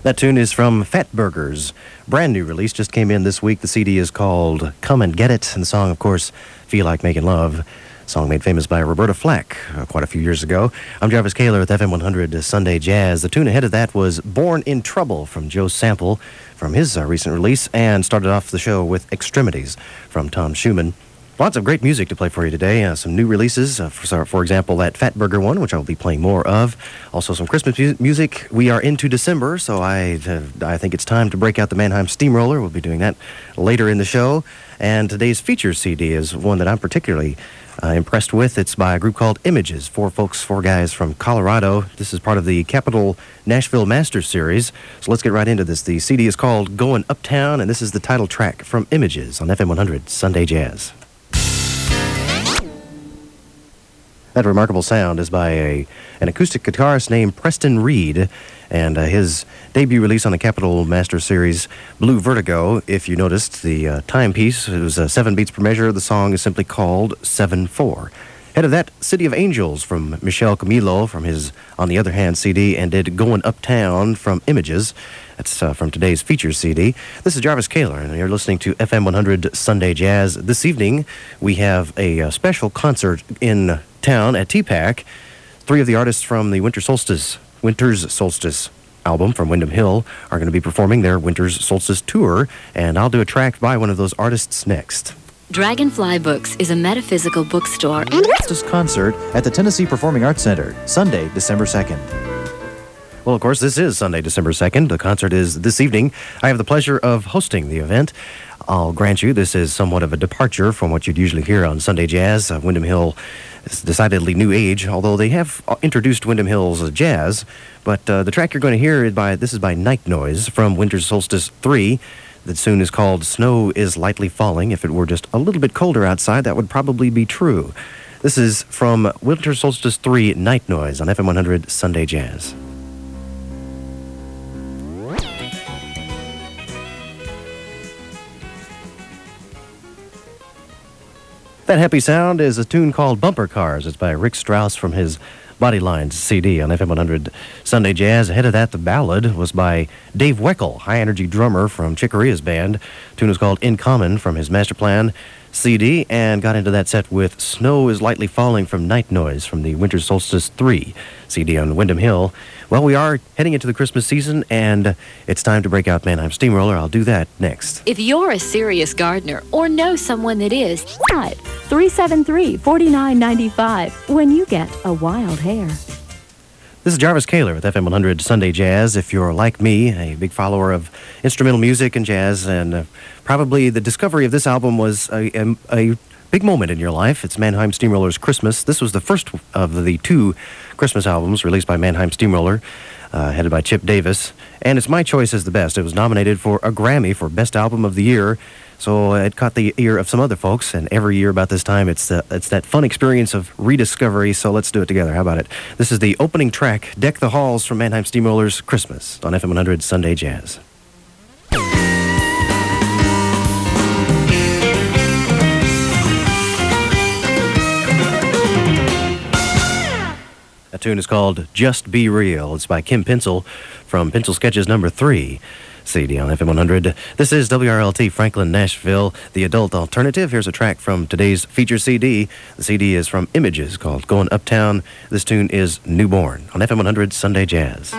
That tune is from Fat Burgers. Brand new release, just came in this week. The CD is called Come and Get It, and the song, of course, Feel Like Making Love. Song made famous by Roberta Flack quite a few years ago. I'm Jarvis Kaler with FM 100 Sunday Jazz. The tune ahead of that was Born in Trouble from Joe Sample from his recent release, and started off the show with Extremities from Tom Schumann. Lots of great music to play for you today. Some new releases, for example, that Fat Burger one, which I'll be playing more of. Also some Christmas music. We are into December, so I think it's time to break out the Mannheim Steamroller. We'll be doing that later in the show. And today's feature CD is one that I'm particularly impressed with. It's by a group called Images, four guys from Colorado. This is part of the Capitol Nashville Masters Series. So let's get right into this. The CD is called Going Uptown, and this is the title track from Images on FM 100 Sunday Jazz. That remarkable sound is by an acoustic guitarist named Preston Reed, and his debut release on the Capitol Master Series, Blue Vertigo. If you noticed the timepiece, it was 7 beats per measure. The song is simply called 7/4. Head of that, City of Angels from Michel Camilo from his On the Other Hand CD, and did Going Uptown from Images. That's from today's feature CD. This is Jarvis Kaler, and you're listening to FM 100 Sunday Jazz. This evening, we have a special concert in town at TPAC. 3 of the artists from the Winter's Solstice album from Windham Hill are going to be performing their Winter's Solstice tour, and I'll do a track by one of those artists next. Dragonfly Books is a metaphysical bookstore and this concert at the Tennessee Performing Arts Center, Sunday, December 2nd. Well, of course, this is Sunday, December 2nd. The concert is this evening. I have the pleasure of hosting the event. I'll grant you this is somewhat of a departure from what you'd usually hear on Sunday Jazz. Windham Hill is decidedly new age, although they have introduced Windham Hill's jazz. But the track you're going to hear is by Night Noise from Winter's Solstice 3. That soon is called Snow is Lightly Falling. If it were just a little bit colder outside, that would probably be true. This is from Winter's Solstice 3, Night Noise on FM 100 Sunday Jazz. That happy sound is a tune called Bumper Cars. It's by Rick Strauss from his Body Lines CD on FM 100 Sunday Jazz. Ahead of that, the ballad was by Dave Weckl, high-energy drummer from Chick Corea's band. The tune is called In Common from his Master Plan CD, and got into that set with Snow is Lightly Falling from Night Noise from the Winter Solstice 3 CD on Windham Hill. Well, we are heading into the Christmas season, and it's time to break out Mannheim Steamroller. I'll do that next. If you're a serious gardener or know someone that is, 373-4995 when you get a wild hair. This is Jarvis Kaler with FM 100 Sunday Jazz. If you're like me, a big follower of instrumental music and jazz, and probably the discovery of this album was a big moment in your life. It's Mannheim Steamroller's Christmas. This was the first of the 2 Christmas albums released by Mannheim Steamroller, headed by Chip Davis. And it's my choice as the best. It was nominated for a Grammy for Best Album of the Year. So it caught the ear of some other folks, and every year about this time, it's that fun experience of rediscovery, so let's do it together. How about it? This is the opening track, Deck the Halls from Mannheim Steamroller's Christmas on FM 100 Sunday Jazz. That tune is called Just Be Real. It's by Kim Pencil from Pencil Sketches number 3. CD on FM 100. This is WRLT Franklin, Nashville, the adult alternative. Here's a track from today's feature CD. The CD is from Images called Going Uptown. This tune is Newborn on FM 100 Sunday Jazz.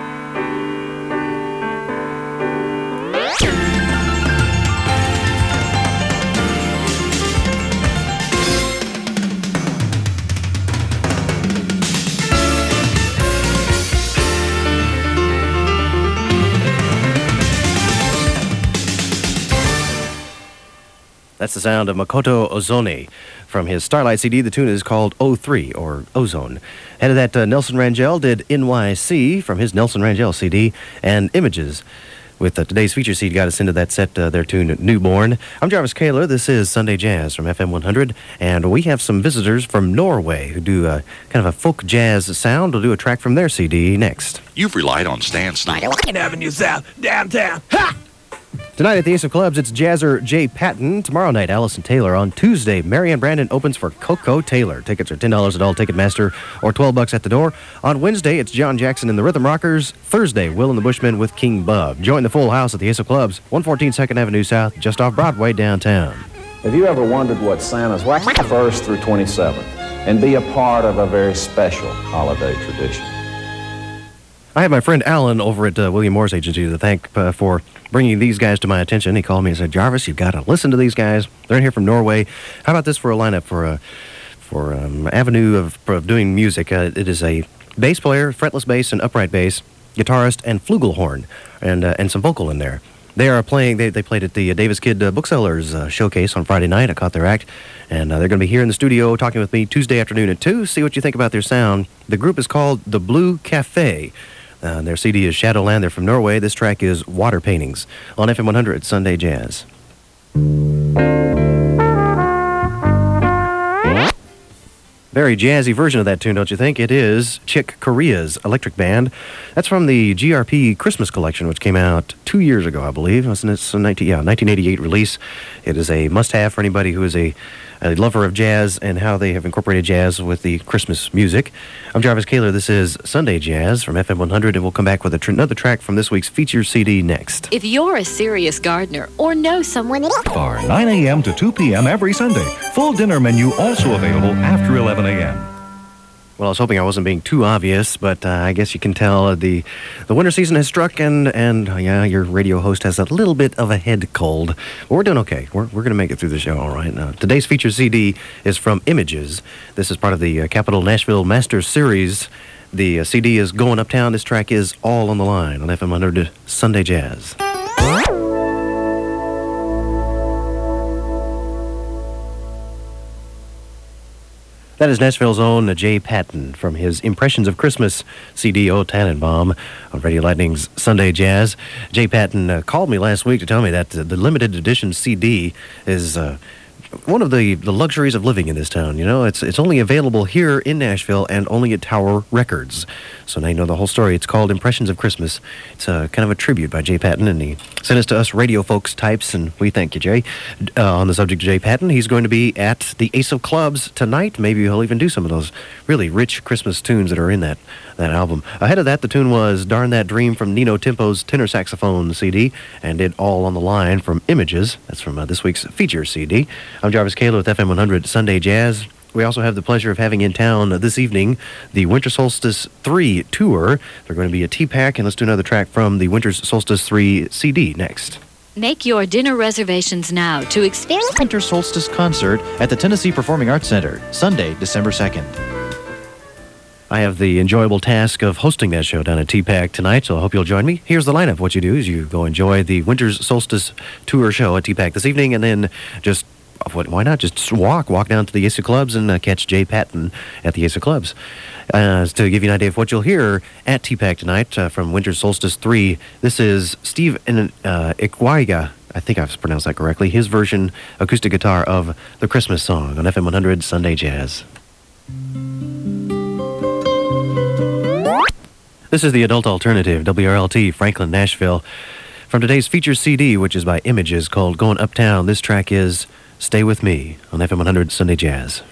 That's the sound of Makoto Ozone from his Starlight CD. The tune is called O3, or Ozone. Ahead of that, Nelson Rangel did NYC from his Nelson Rangel CD, and Images with today's feature CD got us into that set, their tune Newborn. I'm Jarvis Kaler. This is Sunday Jazz from FM 100, and we have some visitors from Norway who do kind of a folk jazz sound. We'll do a track from their CD next. You've relied on Stan Snyder. Avenue South, downtown. Ha! Tonight at the Ace of Clubs, it's jazzer Jay Patton. Tomorrow night, Allison Taylor. On Tuesday, Marianne Brandon opens for Coco Taylor. Tickets are $10 at all Ticketmaster or $12 at the door. On Wednesday, it's John Jackson and the Rhythm Rockers. Thursday, Will and the Bushmen with King Bub. Join the full house at the Ace of Clubs, 114 2nd Avenue South, just off Broadway downtown. Have you ever wondered what Santa's 1st through 27th and be a part of a very special holiday tradition? I have my friend Alan over at William Morris Agency to thank for bringing these guys to my attention. He called me and said, Jarvis, you've got to listen to these guys. They're in here from Norway. How about this for a lineup for avenue of doing music? It is a bass player, fretless bass and upright bass, guitarist, and flugelhorn, and some vocal in there. They are playing. They played at the Davis Kid Booksellers showcase on Friday night. I caught their act, and they're going to be here in the studio talking with me Tuesday afternoon at 2. See what you think about their sound. The group is called The Blue Cafe. Their CD is Shadowland. They're from Norway. This track is Water Paintings on FM 100 Sunday Jazz. Very jazzy version of that tune, don't you think? It is Chick Corea's Electric Band. That's from the GRP Christmas collection, which came out 2 years ago, I believe. It's a 1988 release. It is a must-have for anybody who is a lover of jazz and how they have incorporated jazz with the Christmas music. I'm Jarvis Kaler. This is Sunday Jazz from FM 100, and we'll come back with another track from this week's feature CD next. If you're a serious gardener or know someone... Are 9 a.m. to 2 p.m. every Sunday. Full dinner menu also available after 11 a.m. Well, I was hoping I wasn't being too obvious, but I guess you can tell the winter season has struck, and yeah, your radio host has a little bit of a head cold. But we're doing okay. We're going to make it through the show, all right. Today's featured CD is from Images. This is part of the Capitol Nashville Masters Series. The CD is Going Uptown. This track is All on the Line on FM 100 Sunday Jazz. That is Nashville's own Jay Patton from his Impressions of Christmas CD, O Tannenbaum, on Radio Lightning's Sunday Jazz. Jay Patton called me last week to tell me that the limited edition CD is one of the luxuries of living in this town. You know, it's only available here in Nashville and only at Tower Records. So now you know the whole story. It's called Impressions of Christmas. It's kind of a tribute by Jay Patton, and he sent it to us radio folks types, and we thank you, Jay. On the subject of Jay Patton, he's going to be at the Ace of Clubs tonight. Maybe he'll even do some of those really rich Christmas tunes that are in that album. Ahead of that, the tune was Darn That Dream from Nino Tempo's tenor saxophone CD, and It All on the Line from Images. That's from this week's feature CD. I'm Jarvis Kaler with FM 100 Sunday Jazz. We also have the pleasure of having in town this evening the Winter Solstice 3 tour. They're going to be at TPAC, and let's do another track from the Winter Solstice 3 CD next. Make your dinner reservations now to experience Winter Solstice Concert at the Tennessee Performing Arts Center, Sunday, December 2nd. I have the enjoyable task of hosting that show down at TPAC tonight, so I hope you'll join me. Here's the lineup. What you do is you go enjoy the Winter Solstice Tour show at TPAC this evening, and then why not just walk down to the Ace of Clubs and catch Jay Patton at the Ace of Clubs. To give you an idea of what you'll hear at TPAC tonight from Winter Solstice 3, this is Steve Ikwaiga, I think I've pronounced that correctly, his version acoustic guitar of the Christmas song on FM 100 Sunday Jazz. This is the Adult Alternative, WRLT, Franklin, Nashville. From today's feature CD, which is by Images, called Going Uptown, this track is Stay With Me on FM 100 Sunday Jazz.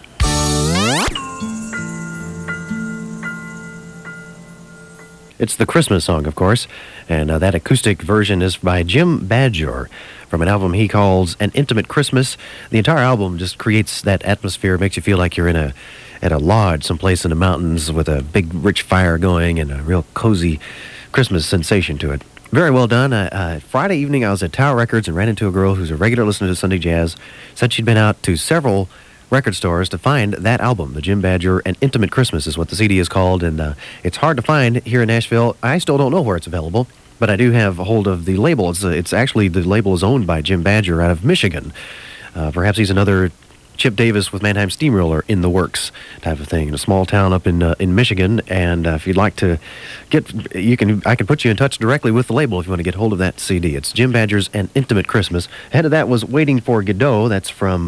It's the Christmas song, of course, and that acoustic version is by Jim Badger from an album he calls An Intimate Christmas. The entire album just creates that atmosphere, makes you feel like you're at a lodge someplace in the mountains with a big, rich fire going and a real cozy Christmas sensation to it. Very well done. Friday evening, I was at Tower Records and ran into a girl who's a regular listener to Sunday Jazz. Said she'd been out to several record stores to find that album, the Jim Badger An Intimate Christmas is what the CD is called, and it's hard to find here in Nashville. I still don't know where it's available, but I do have a hold of the label. It's actually, the label is owned by Jim Badger out of Michigan. Perhaps he's another Chip Davis with Mannheim Steamroller in the works type of thing, in a small town up in Michigan. And if you'd like to I can put you in touch directly with the label if you want to get hold of that CD. It's Jim Badger's An Intimate Christmas. Ahead of that was Waiting for Godot. That's from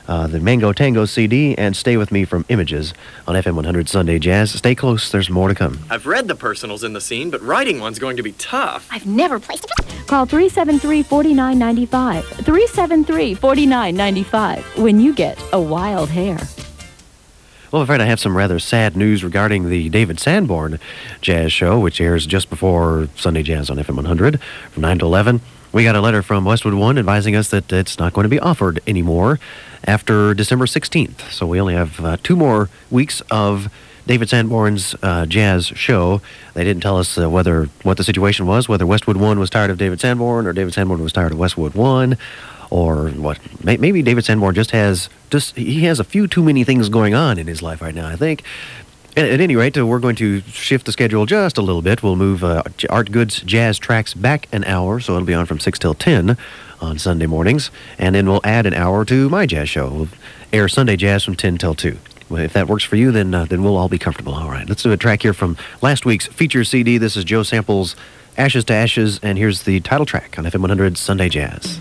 the Mango Tango CD, and Stay With Me from Images on FM 100 Sunday Jazz. Stay close, there's more to come. I've read the personals in the scene, but writing one's going to be tough. I've never placed it. Call 373-4995. 373-4995 when you get a wild hair. Well, I'm afraid I have some rather sad news regarding the David Sanborn Jazz Show, which airs just before Sunday Jazz on FM 100 from 9 to 11. We got a letter from Westwood One advising us that it's not going to be offered anymore after December 16th. So we only have 2 more weeks of David Sanborn's jazz show. They didn't tell us what the situation was, whether Westwood One was tired of David Sanborn or David Sanborn was tired of Westwood One, or what. Maybe David Sanborn has a few too many things going on in his life right now, I think. At any rate, we're going to shift the schedule just a little bit. We'll move Art Good's jazz tracks back an hour, so it'll be on from 6 till 10 on Sunday mornings. And then we'll add an hour to my jazz show. We'll air Sunday Jazz from 10 till 2. Well, if that works for you, then we'll all be comfortable. All right, let's do a track here from last week's feature CD. This is Joe Sample's Ashes to Ashes, and here's the title track on FM 100 Sunday Jazz.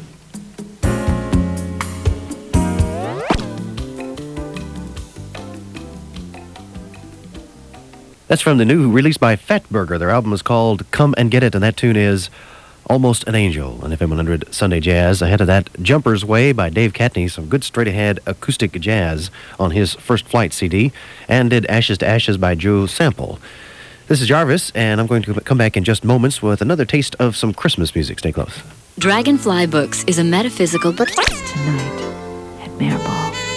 That's from the new release by Fatburger. Their album is called Come and Get It, and that tune is Almost an Angel on FM 100 Sunday Jazz. Ahead of that, Jumper's Way by Dave Catney, some good straight-ahead acoustic jazz on his First Flight CD, and did Ashes to Ashes by Joe Sample. This is Jarvis, and I'm going to come back in just moments with another taste of some Christmas music. Stay close. Dragonfly Books is a metaphysical book. Tonight at Maribel.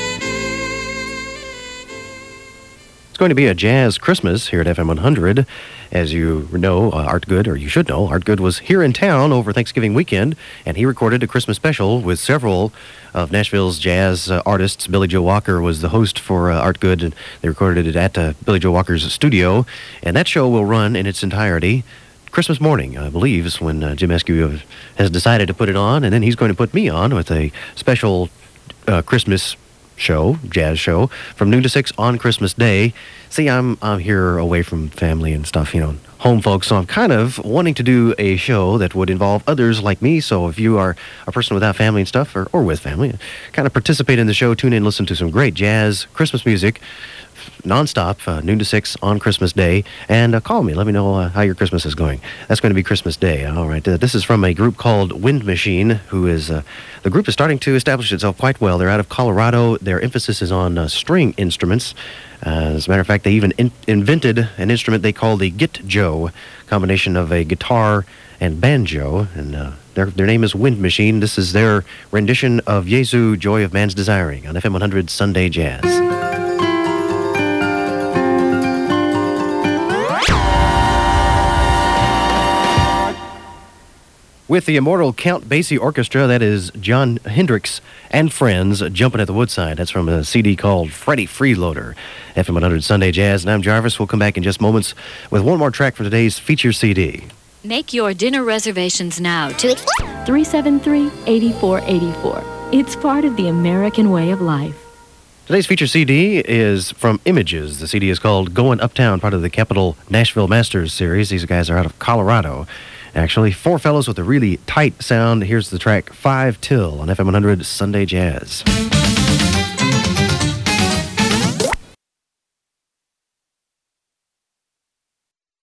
It's going to be a jazz Christmas here at FM 100. As you know, Art Good, or you should know, Art Good was here in town over Thanksgiving weekend, and he recorded a Christmas special with several of Nashville's jazz artists. Billy Joe Walker was the host for Art Good, and they recorded it at Billy Joe Walker's studio. And that show will run in its entirety Christmas morning, I believe, is when Jim Eskew has decided to put it on, and then he's going to put me on with a special Christmas show, jazz show, from noon to 6 on Christmas Day. See, I'm here away from family and stuff, home folks, so I'm kind of wanting to do a show that would involve others like me. So if you are a person without family and stuff, or with family, kind of participate in the show, tune in, listen to some great jazz Christmas music nonstop, noon to 6 on Christmas Day, and call me. Let me know how your Christmas is going. That's going to be Christmas Day. All right. This is from a group called Wind Machine, who is, the group is starting to establish itself quite well. They're out of Colorado. Their emphasis is on string instruments. As a matter of fact, they even invented an instrument they call the Git-Jo, combination of a guitar and banjo, and their name is Wind Machine. This is their rendition of Jesu, Joy of Man's Desiring on FM 100 Sunday Jazz. With the immortal Count Basie Orchestra, that is John Hendricks and Friends, Jumping at the Woodside. That's from a CD called Freddie Freeloader, FM 100 Sunday Jazz. And I'm Jarvis. We'll come back in just moments with one more track from today's feature CD. Make your dinner reservations now to 373-8484. It's part of the American way of life. Today's feature CD is from Images. The CD is called Going Uptown, part of the Capitol Nashville Masters series. These guys are out of Colorado. Actually, 4 fellows with a really tight sound. Here's the track 5 Till on FM 100 Sunday Jazz.